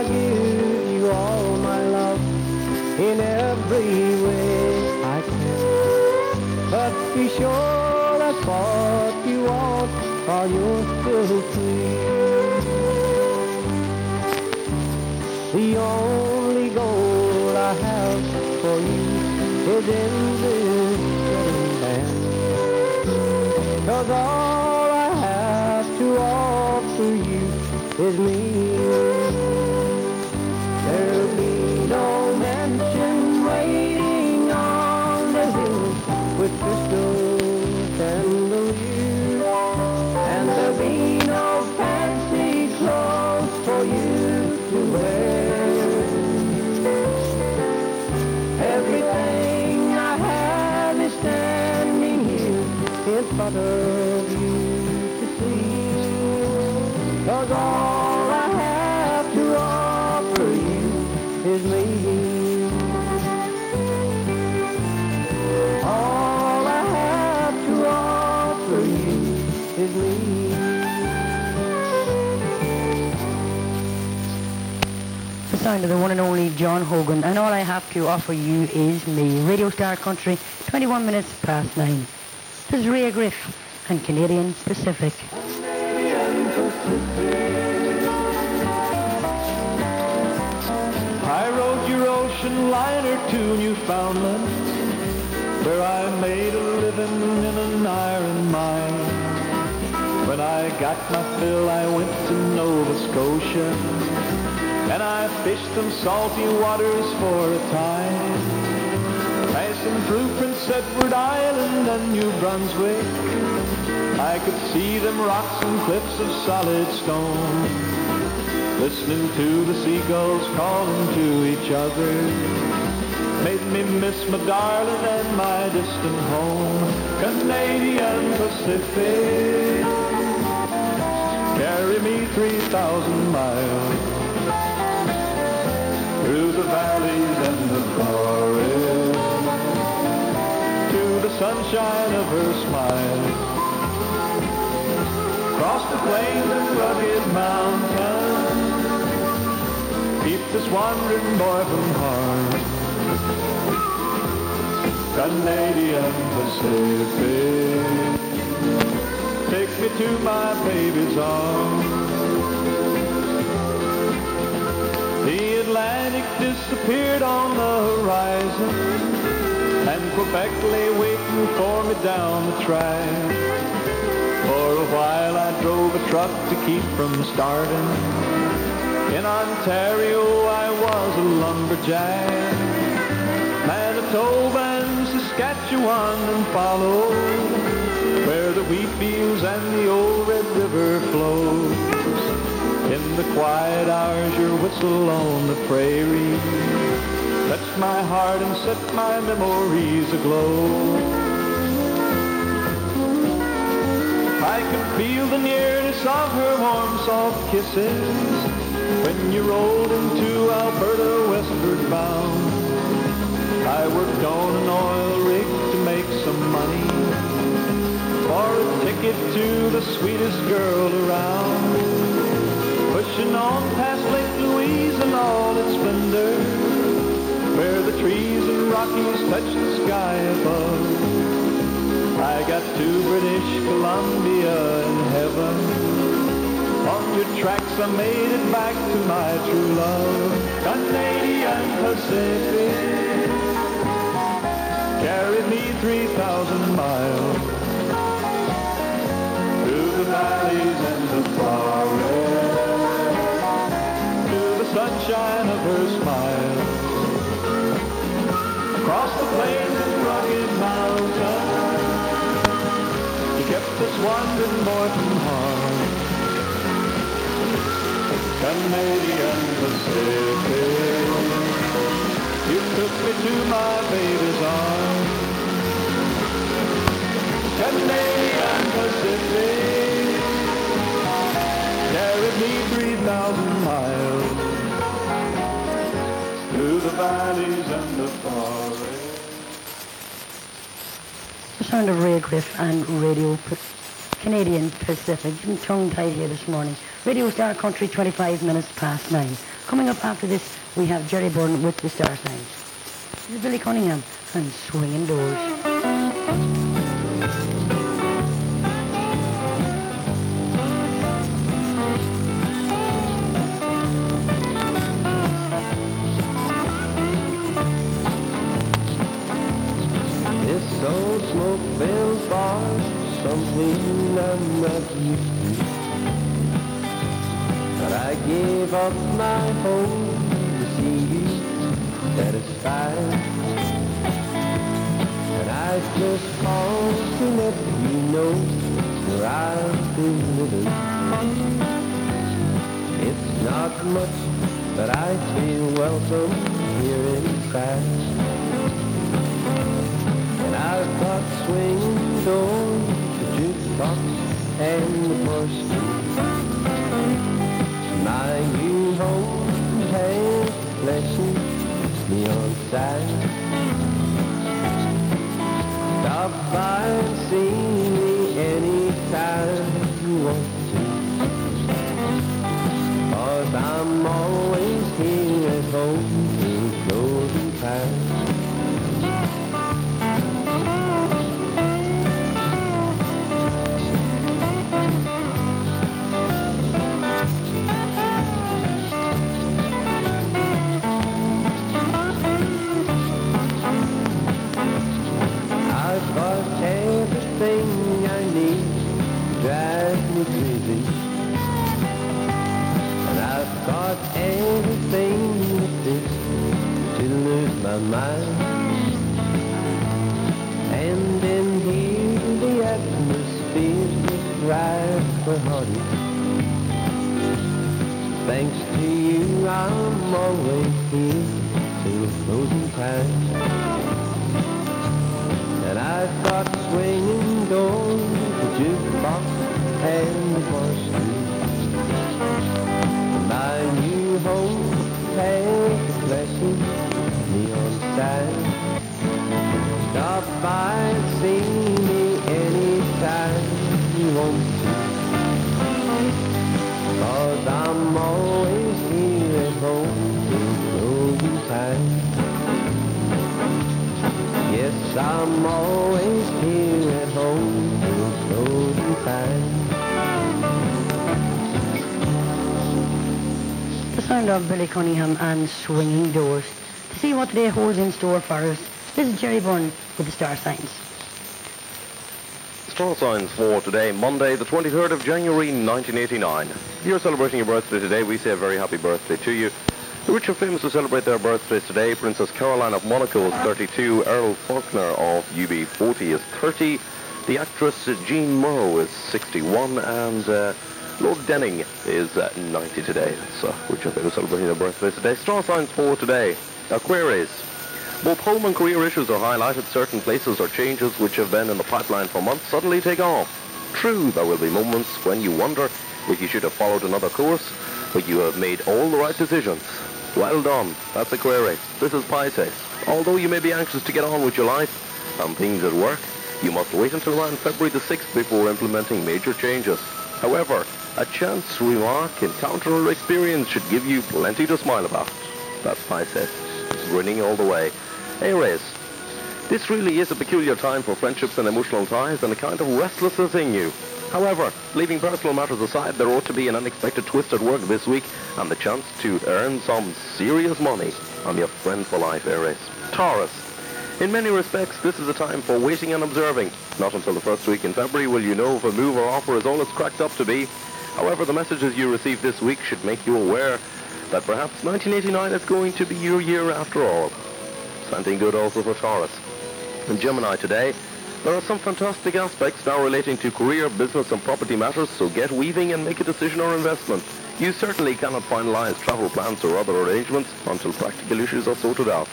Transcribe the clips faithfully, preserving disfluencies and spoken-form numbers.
I give you all my love in every way I can. But be sure that's what you want while you're still free. The only goal I have for you is in this wedding band. 'Cause all I have to offer you is me. There'll be no mansion waiting on the hill with crystal chandeliers, and there'll be no fancy clothes for you to wear. Everything I have is standing here in front of you to see. 'Cause all I have to offer you is me. All I have to offer you is me. The sound of the one and only John Hogan, and all I have to offer you is me. Radio Star Country, twenty-one minutes past nine. This is Ray Griff and Canadian Pacific. I rode your ocean liner to Newfoundland, where I made a living in an iron mine. When I got my fill, I went to Nova Scotia, and I fished them salty waters for a time. Passing through Prince Edward Island and New Brunswick, I could see them rocks and cliffs of solid stone. Listening to the seagulls calling to each other made me miss my darling and my distant home. Canadian Pacific, carry me three thousand miles through the valleys and the forests, to the sunshine of her smile, across the plains and rugged mountains, keep this wandering boy from harm. Canadian Pacific, take me to my baby's arms. The Atlantic disappeared on the horizon, and Quebec lay waiting for me down the track. For a while I drove a truck to keep from starting. In Ontario I was a lumberjack. Manitoba and Saskatchewan and followed, where the wheat fields and the old Red River flows. In the quiet hours your whistle on the prairie touched my heart and set my memories aglow. I could feel the nearness of her warm, soft kisses when you rolled into Alberta westward bound. I worked on an oil rig to make some money for a ticket to the sweetest girl around. Pushing on past Lake Louise and all its splendor, where the trees and Rockies touch the sky above. I got to British Columbia in heaven. On your tracks I made it back to my true love. Canadian Pacific, carried me three thousand miles through the valleys and the forests, to the sunshine of her smile, across the plains and rugged mountains, you kept us wandering boy from harm. Canadian Pacific, you took me to my baby's arms. Canadian Pacific, carried me three thousand miles through the valleys and the forests. The sound of Ray Griff and Radio Canadian Pacific. I'm tongue-tied here this morning. Radio Star Country, twenty-five minutes past nine. Coming up after this, we have Jerry Byrne with the Star Signs. This is Billy Cunningham and Swinging Doors. This old smoke-filled bar, something I'm not used to. But I gave up my home to see you satisfied. And I just called to let you know where I've been living. It's not much, but I feel welcome here inside. And I've got swinging doors, the jukebox, and the porcelain. My new home has flashing neon signs. Stop by and see me anytime you want to. 'Cause I'm always here at home till closing time. Everything I need drives me crazy. And I've got everything that fits to lose my mind. And in here the atmosphere is right for heartache. Thanks to you I'm always here till closing time. And I've got swinging doors, the jukebox, and the porcelain. My new home has a flashing neon sign. Stop by and see me anytime you want to. 'Cause I'm always here at home till closing time. Yes, I'm always here at home till closing time. The sound of Billy Cunningham and Swinging Doors. To see what today holds in store for us, this is Jerry Byrne with the Star Signs. Star Signs for today, Monday, the twenty-third of January, nineteen eighty-nine. If you're celebrating your birthday today, we say a very happy birthday to you. The rich and famous to celebrate their birthdays today: Princess Caroline of Monaco is thirty-two, Errol Faulkner of U B forty is thirty, the actress Jean Morrow is sixty-one, and uh, Lord Denning is uh, ninety today. So, rich and famous celebrating their birthdays today. Star Signs for today: Aquarius. Both home and career issues are highlighted. Certain places or changes which have been in the pipeline for months suddenly take off. True, there will be moments when you wonder if you should have followed another course, but you have made all the right decisions. Well done. That's Aquarius. This is Pisces. Although you may be anxious to get on with your life and things at work, you must wait until around February the sixth before implementing major changes. However, a chance remark, encounter, or experience should give you plenty to smile about. That's Pisces. Grinning all the way. Aries. This really is a peculiar time for friendships and emotional ties and a kind of restlessness in you. However, leaving personal matters aside, there ought to be an unexpected twist at work this week and the chance to earn some serious money. I'm your friend for life, Aries. Taurus. In many respects, this is a time for waiting and observing. Not until the first week in February will you know if a move or offer is all it's cracked up to be. However, the messages you receive this week should make you aware that perhaps nineteen eighty-nine is going to be your year after all. Something good also for Taurus. In Gemini today, there are some fantastic aspects now relating to career, business and property matters, so get weaving and make a decision or investment. You certainly cannot finalize travel plans or other arrangements until practical issues are sorted out.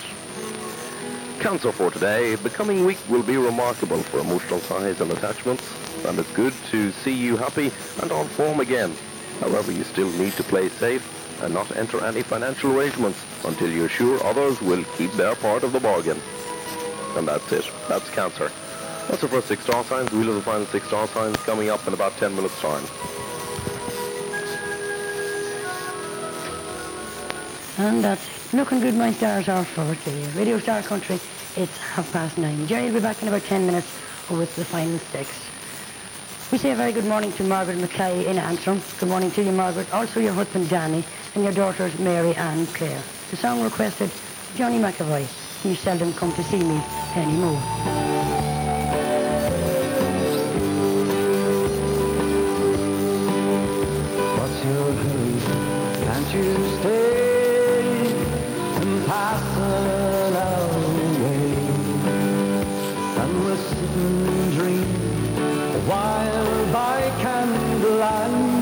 Cancer for today. The coming week will be remarkable for emotional ties and attachments, and it's good to see you happy and on form again. However, you still need to play safe and not enter any financial arrangements until you're sure others will keep their part of the bargain. And that's it. That's Cancer. That's the first six star signs. We'll have the final six star signs coming up in about ten minutes' time. And that's looking good, my stars are forward to you. Radio Star Country, it's half past nine. Jerry will be back in about ten minutes with the final six. We say a very good morning to Margaret Mackay in Antrim. Good morning to you, Margaret. Also your husband, Danny, and your daughters, Mary and Claire. The song requested, Johnny McAvoy. You seldom come to see me anymore. What's your hurry? Can't you stay and pass an hour away? And we'll sit and dream a while by candlelight.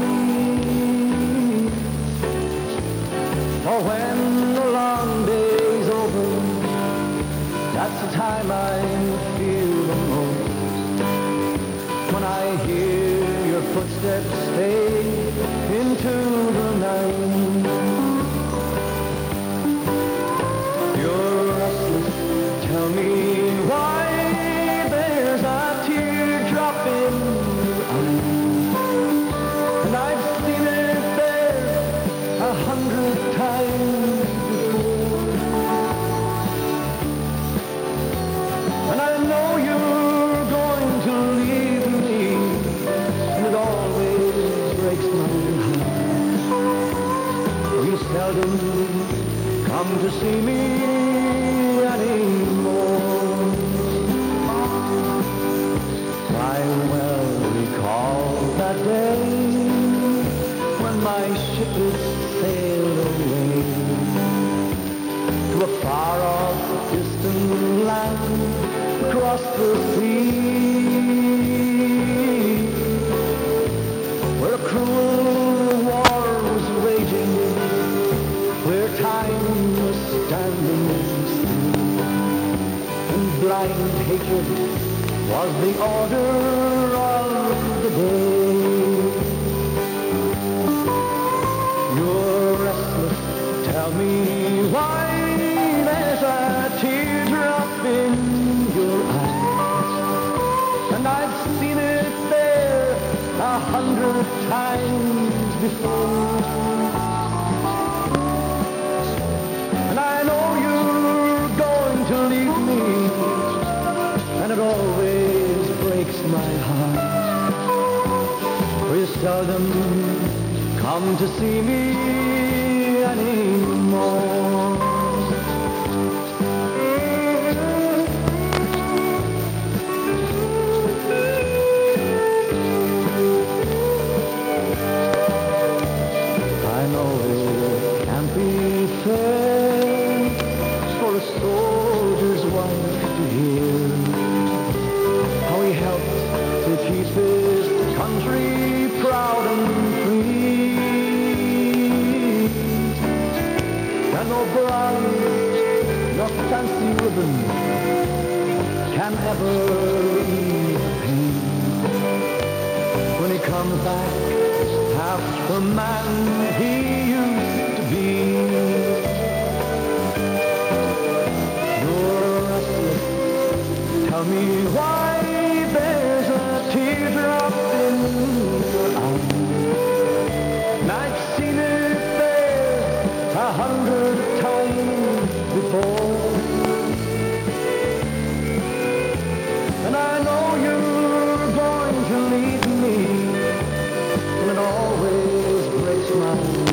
For when the long day's over, that's the time I feel the most. When I hear your footsteps fade into the night. You're restless, tell me why there's a teardrop in your eye. And I've seen it there a hundred times before. And I know you're going to leave me, and it always breaks my heart. You seldom come to see me anymore. I well recall that day when my ship had sailed away to a far-off distant land across the sea, where a cruel war was raging, where time was standing still, and blind hatred was the order of the day. You're restless, tell me why there's a teardrop in your eyes. And I've seen it there a hundred times before. And I know you're going to leave me, and it always breaks my heart. For you seldom come to see me anymore. I know it can't be fair for a soldier's wife to hear how he helped to keep his country proud and free. And no bronze, no fancy ribbon can ever ease the pain when he comes back half the man he used to be. You're restless, tell me why there's a teardrop in your eye. And I've seen it there a hundred times before. And I know you're going to leave me, and it always breaks my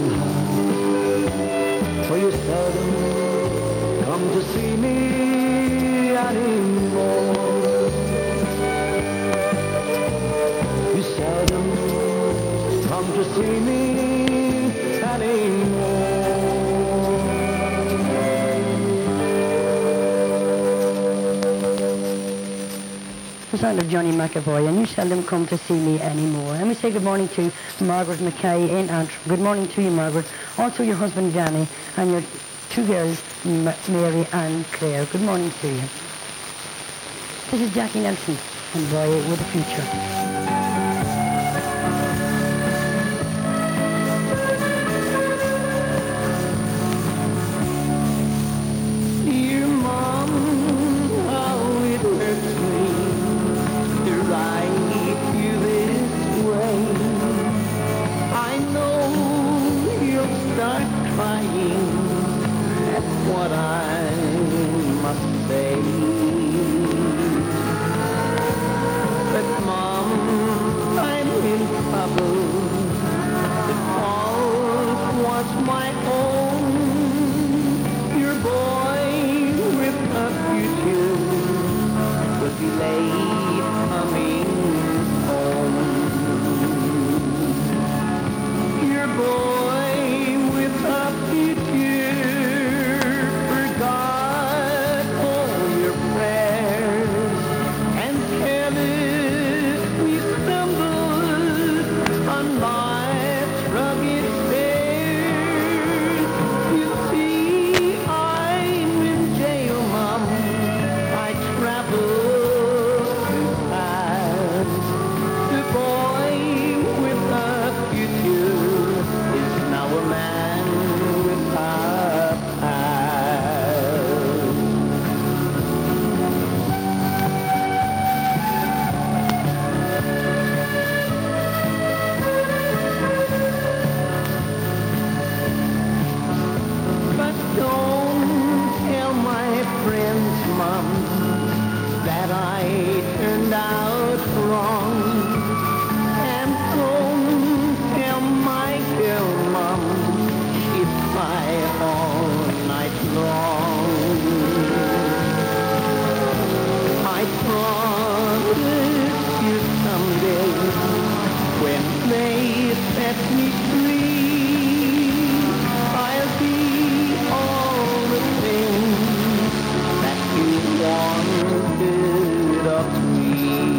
heart. For you seldom come to see me anymore. You seldom come to see me anymore. The sound of Johnny McAvoy, and you seldom come to see me anymore. And we say good morning to Margaret Mackay in Antrim. Good morning to you, Margaret. Also your husband, Danny, and your two girls, M- Mary and Claire. Good morning to you. This is Jackie Nelson, and Boy with a Future. Dear Mom, how it hurts me what I must say. But Mom, I'm in trouble. The fault was my own. Your boy with a future will be late coming home. Your boy with a future forgot all your prayers and carelessly stumbled on life's rugged stairs. You see, I'm in jail, Mom. I travel too fast. The boy with a future is now a man with a past. But don't tell my friends, Mom, that I turned out wrong. And don't tell my girl, Mom, she cried all night long. I promise you someday, when they set me free, I'll be all the things that you wanted of me.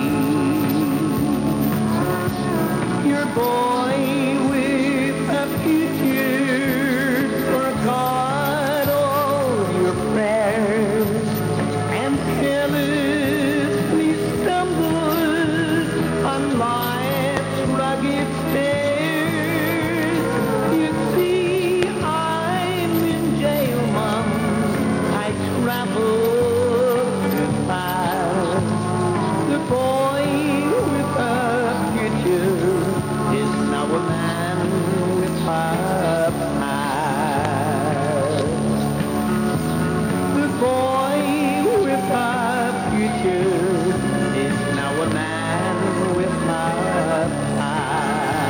Your boy with a future forgot all your prayers and carelessly stumbled on life's rugged stairs. You see, I'm in jail, Mom. I travel too fast. The boy with a future is now a man with a past. The boy with a future is now a man with a past.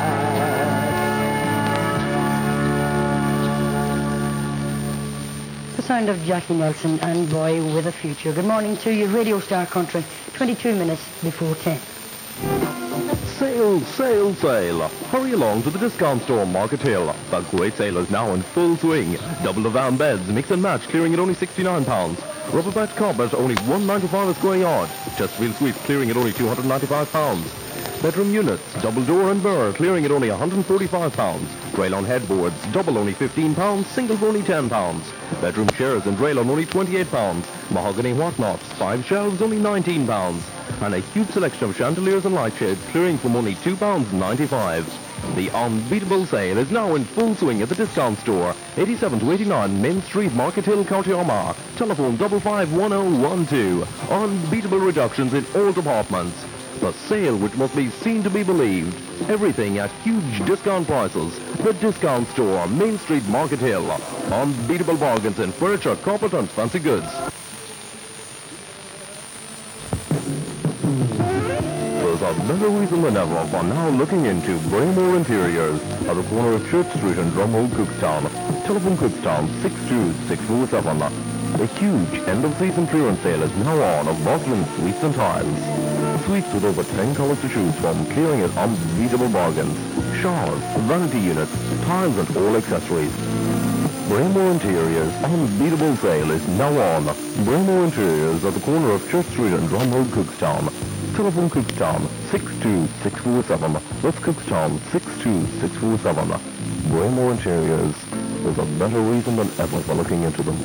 The sound of Jackie Nelson and Boy with a Future. Good morning to you, Radio Star Country, twenty-two minutes before ten. Sale, sale, sale. Hurry along to the discount store Market Hill. The great sale is now in full swing. Double the van beds, mix and match, clearing at only sixty-nine pounds. Rubber bat carpet, only one ninety-five a square yard. Chesterfield suite, clearing at only two hundred ninety-five pounds. Bedroom units, double door and burr, clearing at only one hundred forty-five pounds. Raylon headboards, double only fifteen pounds, single for only ten pounds. Bedroom chairs and Raylon only twenty-eight pounds. Mahogany whatnots, five shelves, only nineteen pounds. And a huge selection of chandeliers and light shades, clearing from only two pounds ninety-five. The unbeatable sale is now in full swing at the discount store, eighty-seven to eighty-nine Main Street, Market Hill, County Armagh. Telephone five five one oh one two. Unbeatable reductions in all departments. The sale which must be seen to be believed. Everything at huge discount prices. The discount store, Main Street, Market Hill. Unbeatable bargains in furniture, carpet and fancy goods. There's a better reason than ever for now looking into Braymore Interiors at the corner of Church Street and Drumhold, Cookstown. Telephone Cookstown six two six four seven. A huge end-of-season clearance sale is now on of Boston suites and tiles. Suites with over ten colors to choose from, clearing at unbeatable bargains. Showers, vanity units, tiles and all accessories. Braymore Interiors unbeatable sale is now on. Braymore Interiors at the corner of Church Street and Drumhold, Cookstown. Telephone Cookstown six two six four seven. That's Cookstown six two six four seven. Braymore Interiors. There's a better reason than ever for looking into them.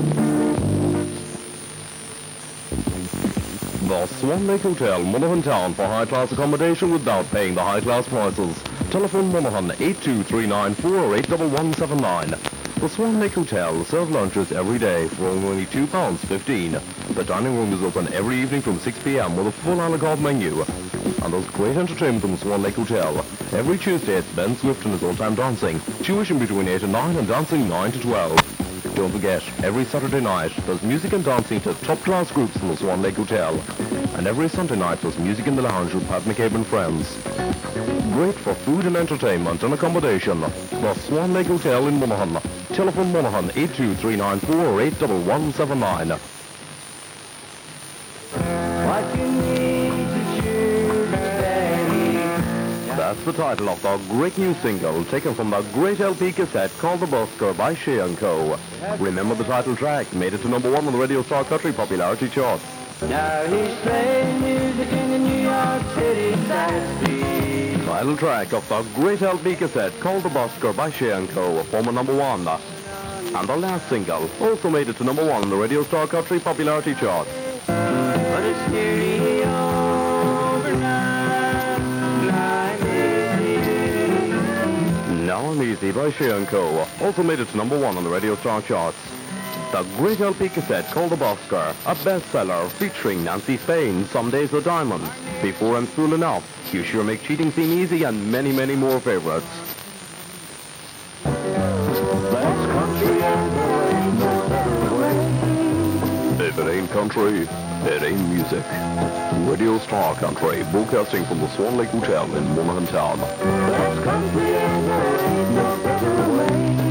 The Swan Lake Hotel, Monaghan Town, for high-class accommodation without paying the high-class prices. Telephone Monaghan eight two three nine four or eight one one seven nine. The Swan Lake Hotel serves lunches every day for only two pounds fifteen. The dining room is open every evening from six p m with a full a la carte menu. And there's great entertainment from the Swan Lake Hotel. Every Tuesday it's Ben Swift and his old-time dancing. Tuition between eight and nine and dancing nine to twelve. Don't forget, every Saturday night there's music and dancing to top-class groups in the Swan Lake Hotel. And every Sunday night there's music in the lounge with Pat McCabe and friends. Great for food and entertainment and accommodation. The Swan Lake Hotel in Monaghan. Telephone Monaghan eight two three nine four or eight one one seven nine. What you need to choose, Daddy. That's the title of the great new single taken from the great L P cassette called The Busker by Shea and Co. Remember the title track made it to number one on the Radio Star Country popularity chart. Now he's playing music in the New York City taxi. Title track of the great L P cassette called The Busker by Shea and Co. former number one. And the last single also made it to number one on the Radio Star Country popularity chart. But it's nearly over now. I'm easy. Now I'm Easy by Shea and Co. also made it to number one on the Radio Star charts. The great L P cassette called The Busker, a bestseller featuring Nancy Spain, Some Days Are Diamonds, Before I'm Fool Enough, You Sure Make Cheating Seem Easy, and many, many more favorites. That's country and there ain't no better way. If it ain't country, it ain't music. Radio Star Country, broadcasting from the Swan Lake Hotel in Monaghan Town. That's country and there ain't no better way.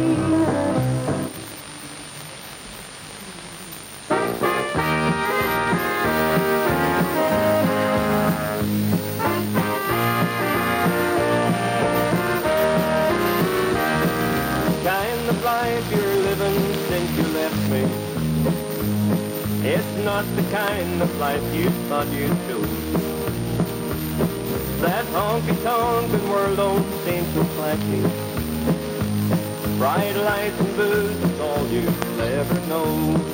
Kind of life you're living since you left me. It's not the kind of life you thought you'd choose. That honky-tonkin' world don't seem so flashy. Bright lights and booze is all you'll ever know.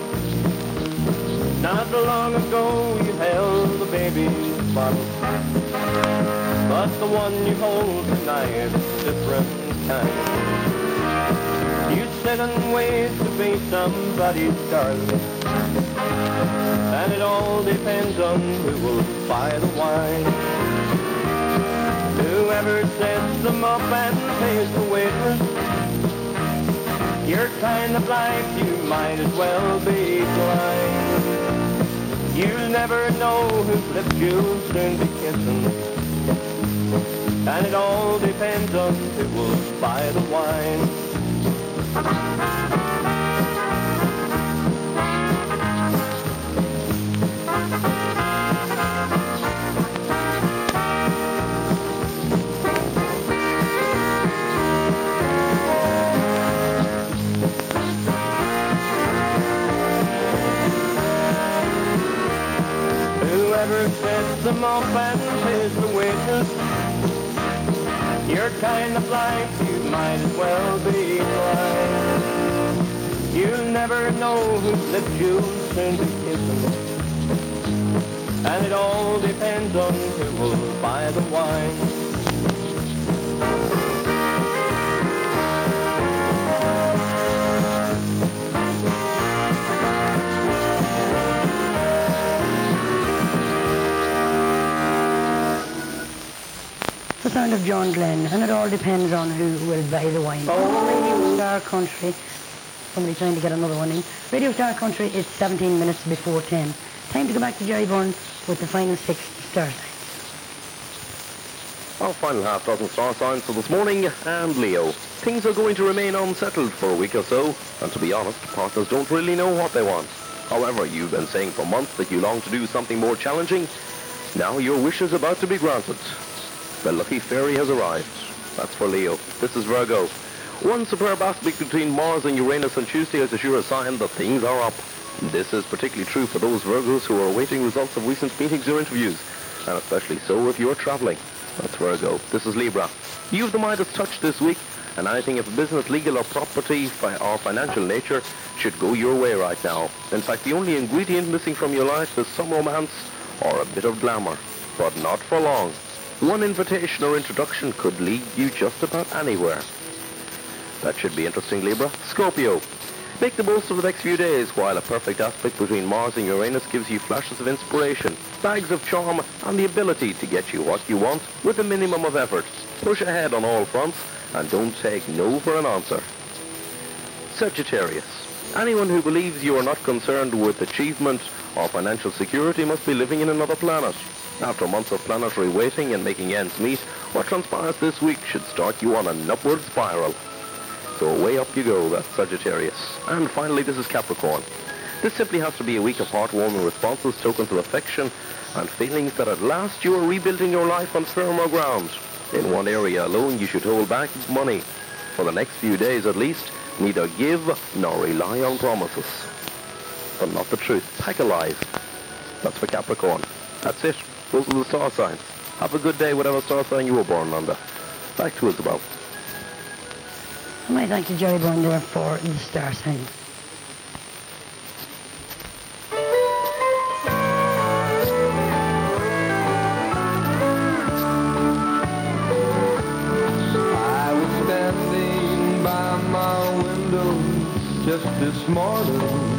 Not so long ago you held a baby's bottle, but the one you hold tonight is a different kind. You sit and wait to be somebody's darling, and it all depends on who will buy the wine. Whoever sets them up and pays the waitress, your kind of life you might as well be blind. You'll never know whose lips you'll soon be kissing, and it all depends on who will buy the wine. Whoever sets them up and pays the waitress, your kind of life you might as well be blind. You'll never know whose lips you'll soon be kissing, and it all depends on who will buy the wine. The sound of John Glenn, and it all depends on who will buy the wine. Radio Star Country. Somebody trying to get another one in. Radio Star Country is seventeen minutes before ten. Time to go back to Jerry Byrne with the final six star signs. Our final half dozen star signs for this morning, and Leo. Things are going to remain unsettled for a week or so, and to be honest, partners don't really know what they want. However, you've been saying for months that you long to do something more challenging. Now your wish is about to be granted. The lucky fairy has arrived. That's for Leo. This is Virgo. One superb aspect between Mars and Uranus on Tuesday is a sure sign that things are up. This is particularly true for those Virgos who are awaiting results of recent meetings or interviews, and especially so if you're traveling. That's Virgo. This is Libra. You've the Midas touch this week, and anything of a business, legal or property fi- or financial nature should go your way right now. In fact, the only ingredient missing from your life is some romance or a bit of glamour, but not for long. One invitation or introduction could lead you just about anywhere. That should be interesting, Libra. Scorpio. Make the most of the next few days, while a perfect aspect between Mars and Uranus gives you flashes of inspiration, bags of charm, and the ability to get you what you want with a minimum of effort. Push ahead on all fronts, and don't take no for an answer. Sagittarius. Anyone who believes you are not concerned with achievement or financial security must be living in another planet. After months of planetary waiting and making ends meet, what transpires this week should start you on an upward spiral. So away up you go, that's Sagittarius. And finally, this is Capricorn. This simply has to be a week of heartwarming responses, tokens of affection, and feelings that at last you are rebuilding your life on firmer ground. In one area alone, you should hold back money. For the next few days at least, neither give nor rely on promises. But not the truth. Pack alive. That's for Capricorn. That's it. Those are the star signs. Have a good day, whatever star sign you were born under. Back to Isabel. My thanks to Jerry Byrne there for the star signs. I was standing by my window just this morning,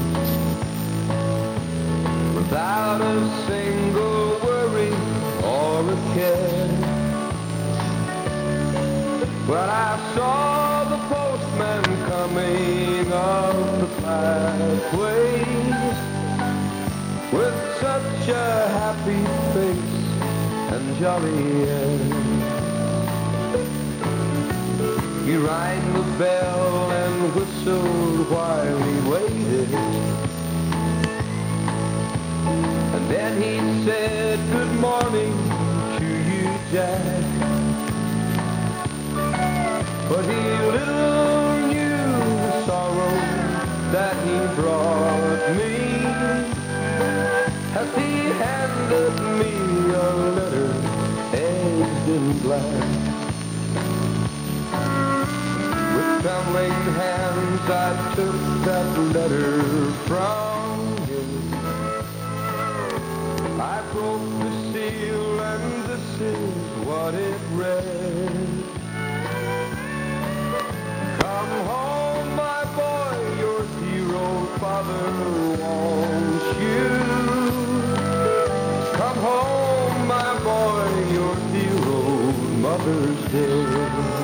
without a single worry or a care. When I saw the postman coming up the pathway with such a happy face and jolly air. He rang the bell and whistled while he waited, and then he said, "Good morning to you, Jack." But he little knew the sorrow that he brought me, as he handed me a letter edged in black. With trembling hands I took that letter from him. I broke the seal and this is what it read. Come home, my boy, your hero father wants you. Come home, my boy, your hero mother's dead.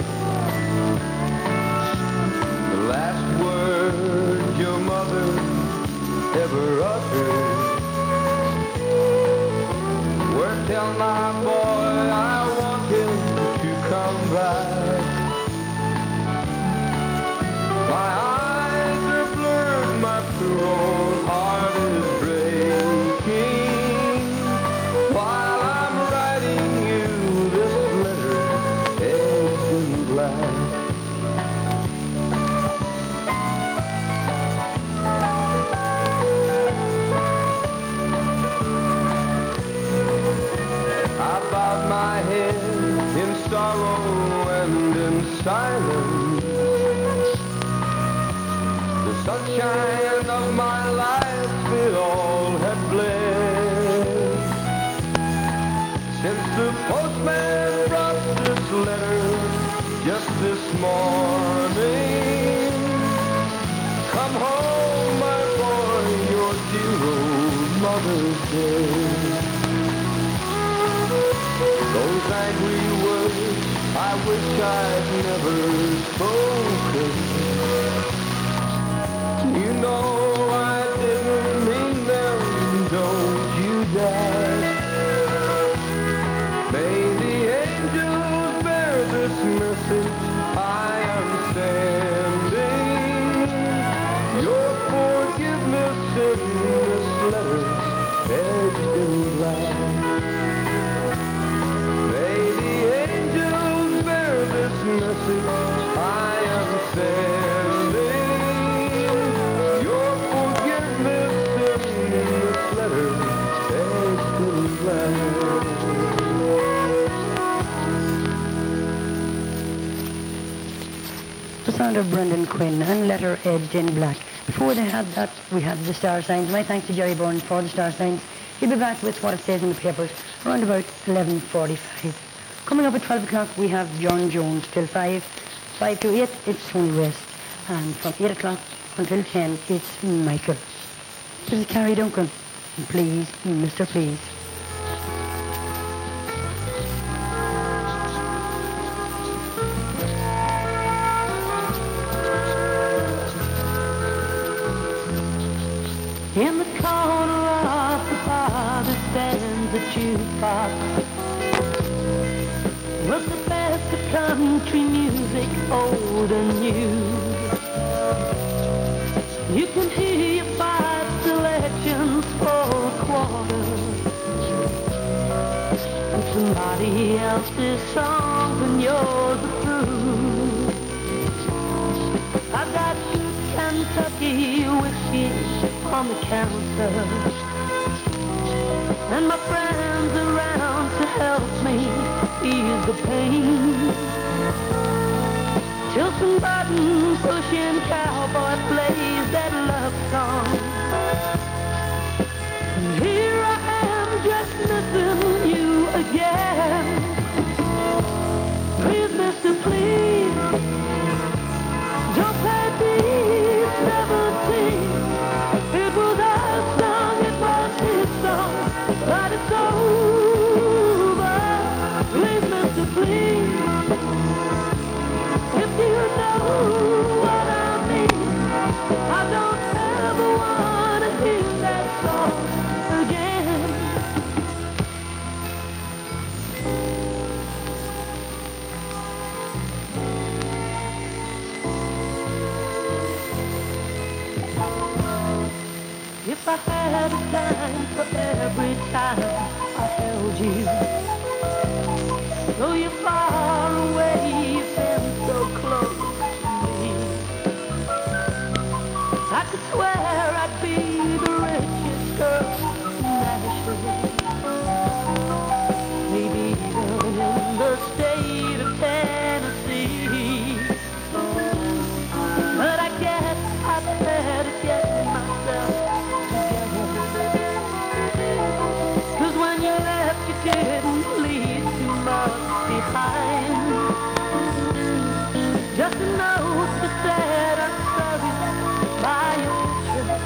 The last word your mother ever uttered were, "Tell my boy I want him to come back." My eyes are blurred, my poor old heart is breaking, while I'm writing you this letter edged in black. I bowed my head in sorrow and in silence. The sunshine of my life, it all had bled, since the postman brought this letter just this morning. Come home, my boy, your dear old mother's dead. Those angry words I wish I'd never spoken. You know I didn't mean them, don't you dare. May the angels bear this message I am sending. Your forgiveness in this letter edged in black. May the angels bear this message I am sending. Your forgiveness in this letter edged in black. The sound of Brendan Quinn and letter edged in black. Before they had that, we had the star signs. My thanks to Jerry Byrne for the star signs. He'll be back with what it says in the papers around about eleven forty-five. Coming up at twelve o'clock, we have John Jones till five. five to eight, it's Tony West. And from eight o'clock until ten, it's Michael. This is Carrie Duncan. Please, Mister Please. In the corner of the bar there stands a jukebox with the best of country music, old and new. You can hear five selections for a quarter, and somebody else's songs and yours are through. I've got Kentucky whiskey on the counter, and my friends around to help me ease the pain. Till some button pushing cowboy plays that love song, and here I am just missing you again. Please, mister, please, don't play these seventeen. It was our song, it was his song, but it's over. Please, mister, please, if you know what I mean, I don't ever want to hear that song again. If I had a dime for every time I held you, though you're far away, you've been so close to me. I could swear I'd be the richest girl in Nashville, maybe even in the state of Tennessee. But I guess I'd better get myself together, 'cause when you left you didn't leave too much behind. Just a note that said I'm sorry by your picture,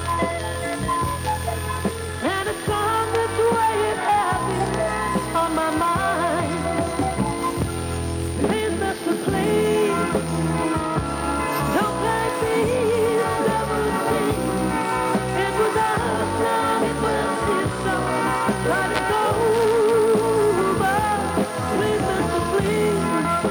and a song that's weighing heavy on my mind. Please, mister, please, don't play these seventeen. It was our song, it was his song, but it's over. Please, mister, please,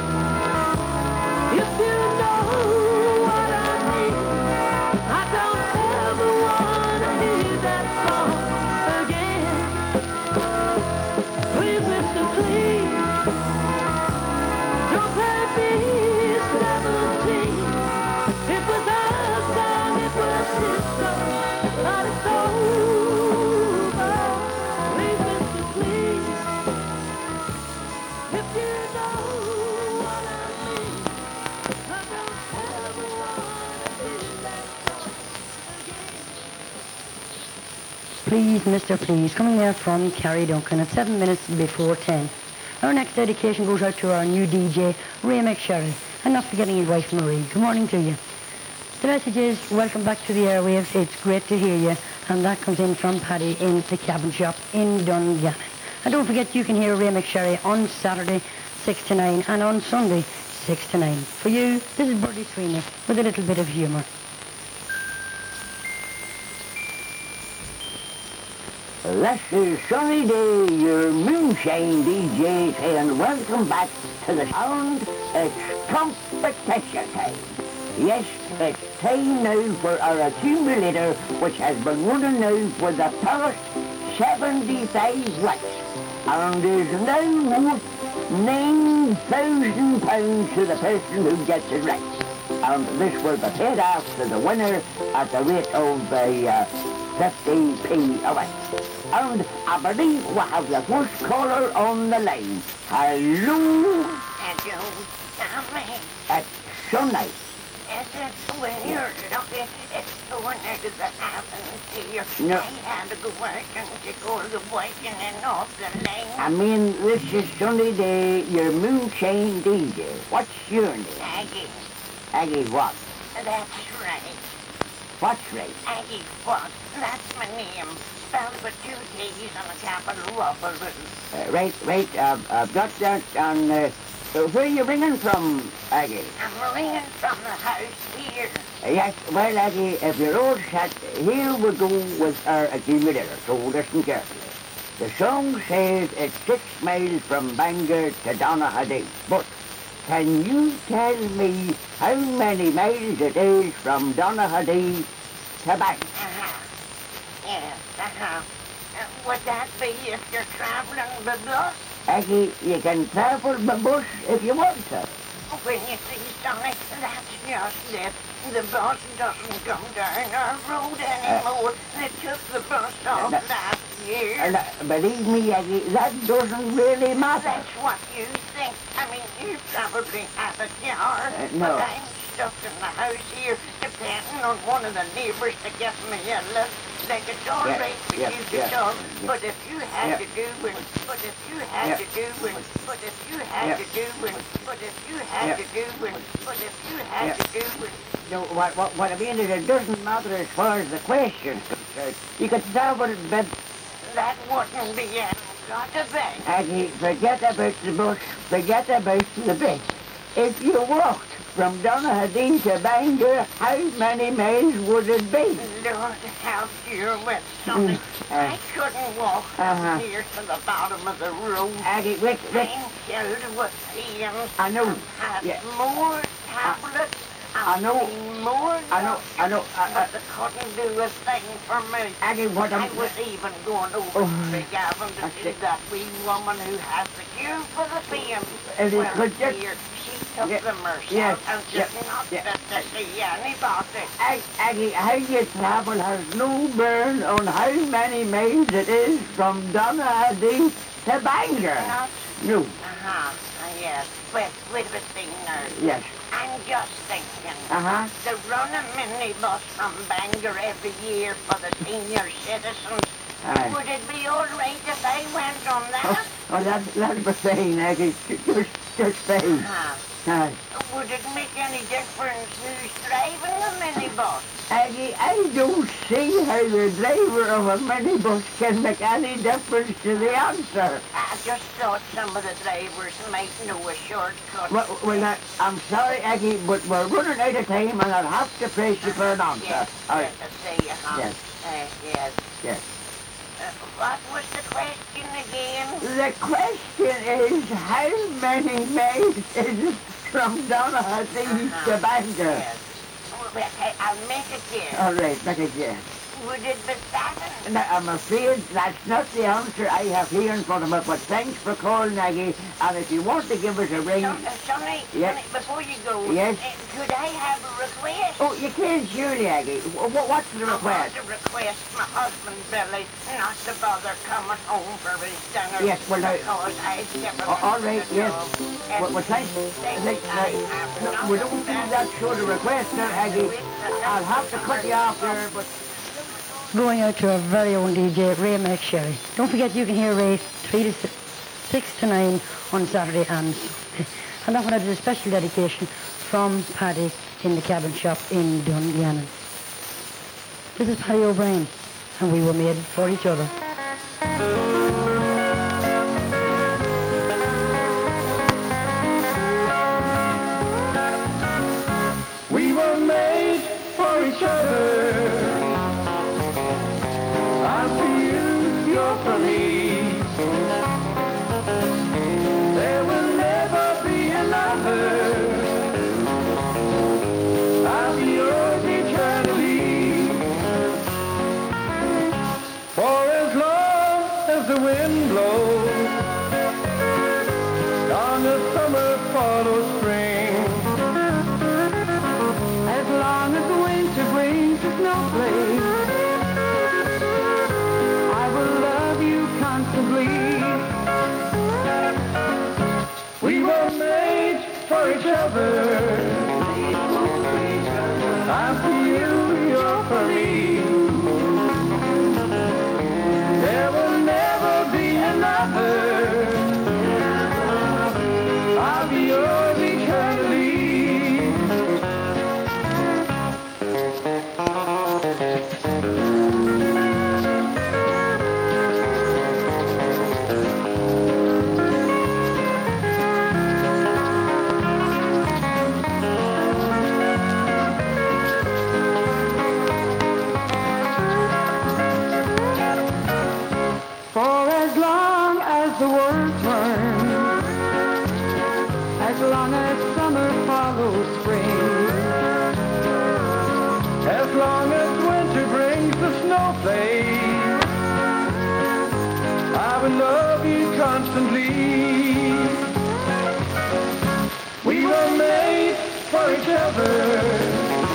if you know what I mean, I don't ever want to hear that song again. Please, mister, please, don't play these seventeen. It was our song, it was his song, but it's over. Please, mister, please, if you know what I mean, I don't ever want to hear that song again. Please, mister, please, coming there from Carrie Duncan at seven minutes before ten. Our next dedication goes out to our new D J, Ray McSherry, and not forgetting his wife Marie. Good morning to you. The message is, welcome back to the airwaves, it's great to hear you, and that comes in from Paddy in the cabin shop in Dungannon. And don't forget, you can hear Ray McSherry on Saturday, six to nine, and on Sunday, six to nine. For you, this is Birdie Sweeney with a little bit of humour. This is Sunny Day, your moonshine D J, saying welcome back to the sound. It's competition time. Yes, it's time now for our accumulator, which has been running now for the past seventy-five weeks, and is now worth nine thousand pounds to the person who gets it right. And this will be paid off to the winner at the rate of uh, fifty p a week. And I believe we have the first caller on the line. Hello? Hello, Tommy. It's Sunday. Is it when you're looking at going into the cabin here? No. I had to go out and to go to the waking and off the lane. I mean, this is Sunday Day, your moonshine D J. What's your name? Aggie, Aggie what? that's right. What's right? Aggie what? That's my name. Spelled with two T's and a capital Waffle. Uh, right, right, uh, I've got that on uh, Uh, where are you ringing from, Aggie? I'm ringing from the house here. Uh, yes, well, Aggie, if you're all set, here we go with our accumulator, so listen carefully. The song says it's six miles from Bangor to Donaghadee, but can you tell me how many miles it is from Donaghadee to Bangor? Uh-huh. Yes, uh-huh. Uh, would that be if you're travelling by bus? Aggie, you can travel by bus if you want to. When you see, Sonny, that's just it. The bus doesn't come down our road anymore. They took the bus off uh, last year. And, uh, believe me, Aggie, that doesn't really matter. That's what you think. I mean, you probably have a jar. Uh, no. But I'm stuck in the house here, depending on one of the neighbours to give me a lift. Like it's all Yeah, right for yeah, you to yeah, talk, yeah. but if you had Yeah. to do it, but if you had Yeah. to do it, but if you had Yeah. to do it, but if you had Yeah. to do it, but if you had Yeah. to do it. No, what, what, what I mean is it doesn't matter as far as the question's concerned. You could travel, but That wouldn't be it. Got a bed. Aggie, forget about the bus, forget about the bit. If you walked from Donaghadee to Bangor, how many miles would it be? Lord help you with something. Mm, uh, I couldn't walk uh-huh. from here to the bottom of the road. Aggie, wait, wait. I'm killed with pain. I know. I've had Yeah. more tablets. I I've know. seen more I know, I know. I, I, but they couldn't do a thing for me. Aggie, what I I'm... was even going over Oh, to Big Avon to I see see. that wee woman who has the cure for the pain. Is it Well, good just- dear, she took Yeah, them herself yes, and yeah, just not yeah. fit to see anybody. Ag- Aggie, how you travel has no bearing on how many miles it is from Donaghadee to Bangor. Not? No, Uh-huh, uh, yes. Well, wait a thing now. yes. I'm just thinking. Uh-huh. They run a minibus from Bangor every year for the senior citizens. Aye. Would it be all right if I went on that? Oh, that, that'd be fine, Aggie. Just, just fine. Uh-huh. Aye. Would it make any difference who's driving the minibus? Aggie, I don't see how the driver of a minibus can make any difference to the answer. I just thought some of the drivers might know a shortcut. Well, well I, I'm sorry, Aggie, but we're running out of time and I'll have to press you for an answer. Yes, All yes, right. I see you, huh? Yes. Uh, yes. Yes. Uh, what was the question again? The question is, how many miles is it from Donaghadee Uh-huh. to Bangor? Yes. Well, I, I'll make it yes. All right, make it yes. Would it be seven? Now, I'm afraid that's not the answer I have here in front of me, but thanks for calling, Aggie. And if you want to give us a ring... Son, uh, Sonny, Yes. Sonny, before you go, Yes. uh, could I have a request? Oh, you can surely, Aggie. Wh- wh- What's the I request? want to request my husband, Billy, not to bother coming home for his dinner. Yes, well, now- Because I've given Oh, him all right, the yes. job. Well, well, thanks. Thanks, uh, no, we don't do that sort of request there, Aggie. I'll have to cut you off there, but... Going out to our very own D J, Ray McSherry. Don't forget you can hear Ray three to six, six to nine on Saturday and Sunday. And that one is a special dedication from Paddy in the cabin shop in Dungannon. This is Paddy O'Brien, and we were made for each other. We were made for each other. I'm for you, you're for me. There will never be another. I'll be yours eternally. For as long as the wind blows, long as summer follows spring. As long as the winter brings a snowflake, I will love you constantly. We were made for each other. I'm for you, you're for me. There will never be another. your face. I will love you constantly. We were made for each other.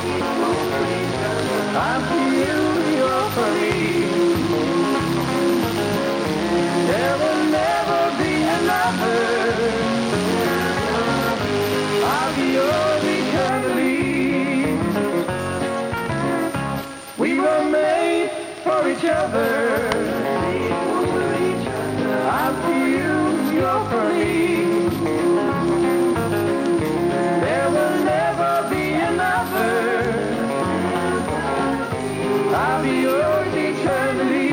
I'm for you, you're for me. There will never be another. I'll be yours eternally. We were made for each other. I'm for you, you're for me. There will never be another. I'll be yours eternally.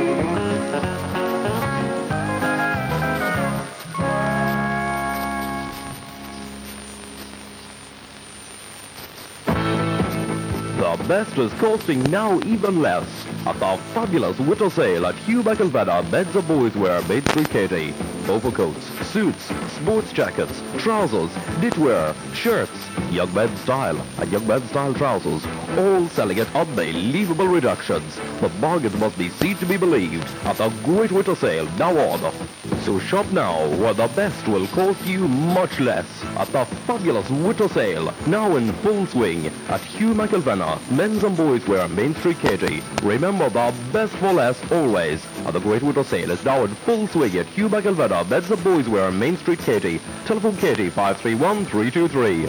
The best is costing now even less at the fabulous winter sale at Hugh McElvenna Men's and Boys Wear, Main Street, Katy. Overcoats, suits, sports jackets, trousers, knitwear, shirts, young men's style and young men's style trousers, all selling at unbelievable reductions. The bargains must be seen to be believed at the great winter sale now on. So shop now where the best will cost you much less at the fabulous winter sale now in full swing at Hugh McElvenna Men's and Boys Wear, Main Street, Katy. Remember, the best for less always. And the great winter sale is now in full swing at Hugh McElvenna Men's and Boys Wear, Main Street, Katy. Telephone Katy five three one, three two three.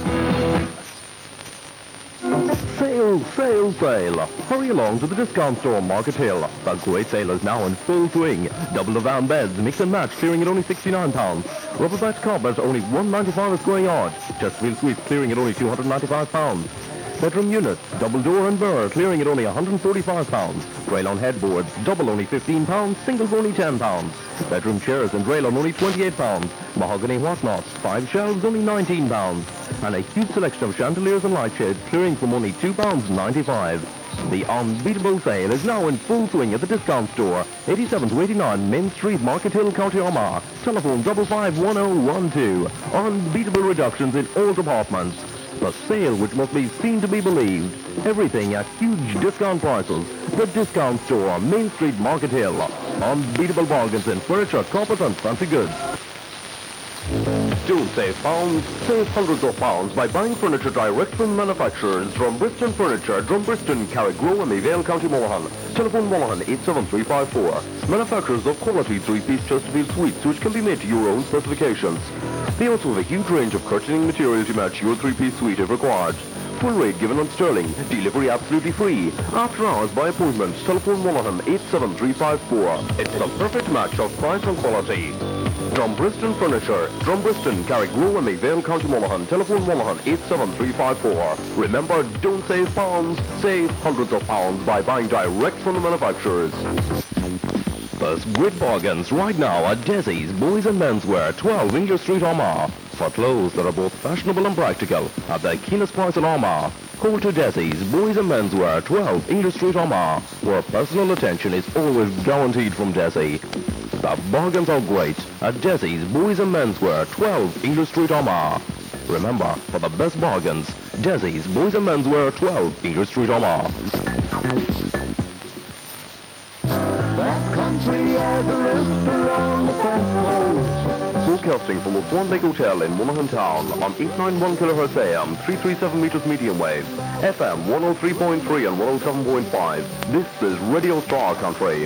Sale, sale, sale. Hurry along to the discount store Market Hill. The great sale is now in full swing. Double divan beds, mix and match, clearing at only sixty-nine pounds. Rubber batch carpets only one ninety-five a square yard. Chesterfield suites clearing at only two hundred ninety-five pounds. Bedroom units, double door and burr, clearing at only one hundred forty-five pounds. Rail-on headboards, double only fifteen pounds, singles only ten pounds. Bedroom chairs and rail-on only twenty-eight pounds. Mahogany whatnots, five shelves, only nineteen pounds. And a huge selection of chandeliers and light shades, clearing from only two pounds ninety-five. The unbeatable sale is now in full swing at the discount store, eighty-seven to eighty-nine Main Street, Market Hill, County Armagh. Telephone five five one oh one two. Unbeatable reductions in all departments. The sale which must be seen to be believed. Everything at huge discount prices. The discount store, Main Street, Market Hill. Unbeatable bargains in furniture, carpet and fancy goods. Don't save pounds, save hundreds of pounds by buying furniture direct from manufacturers. Drumbriston Furniture, Drumbriston, Carrigrow and Vale, County Monaghan. Telephone Monaghan eight seven three five four. Manufacturers of quality three-piece Chesterfield suites which can be made to your own specifications. They also have a huge range of curtaining material to match your three-piece suite if required. Full rate given on sterling. Delivery absolutely free. After hours by appointment. Telephone Monaghan eight seven three five four. It's the perfect match of price and quality. Drumbriston Furniture, Drumbriston, Carrigrow and Vale, County Monaghan. Telephone Monaghan eight seven three five four. Remember, don't save pounds, save hundreds of pounds by buying direct from the manufacturers. There's great bargains right now at Desi's Boys and Menswear, twelve English Street, Armagh. For clothes that are both fashionable and practical at the keenest price in Armagh. Call to Desi's Boys and Menswear, twelve English Street, Armagh, where personal attention is always guaranteed from Desi. The bargains are great at Desi's Boys and Menswear, twelve English Street, Armagh. Remember, for the best bargains, Desi's Boys and Menswear, twelve English Street, Armagh. That country has a restaurant that Broadcasting from the Swan Lake Hotel in Monaghan Town on eight ninety-one kilohertz A M, three thirty-seven meters medium wave, F M one oh three point three and one oh seven point five. This is Radio Star Country.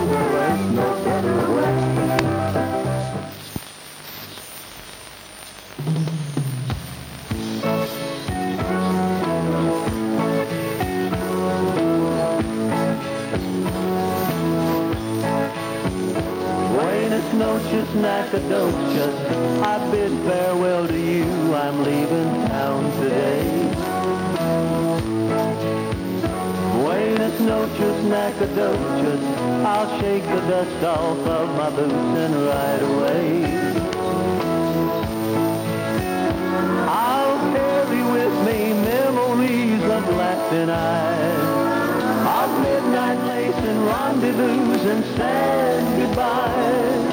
Noches, Nacogdoches, I bid farewell to you, I'm leaving town today. Buenas noches, Nacogdoches, I'll shake the dust off of my boots and ride away. I'll carry with me memories of laughing eyes, of midnight lace and rendezvous and sad goodbyes.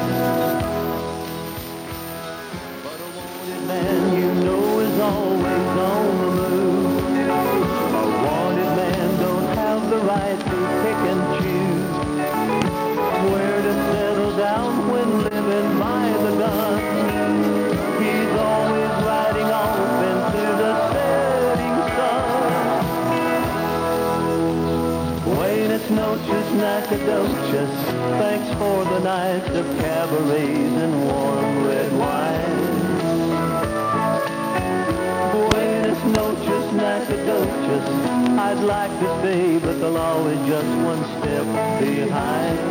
But a wanted man, you know, is always on the move. A wanted man don't have the right to pick and choose. noches, nacogdoches. Thanks for the nights of cabarets and warm red wine. Buenas noches, nacogdoches. I'd like to stay, but they'll always just one step behind.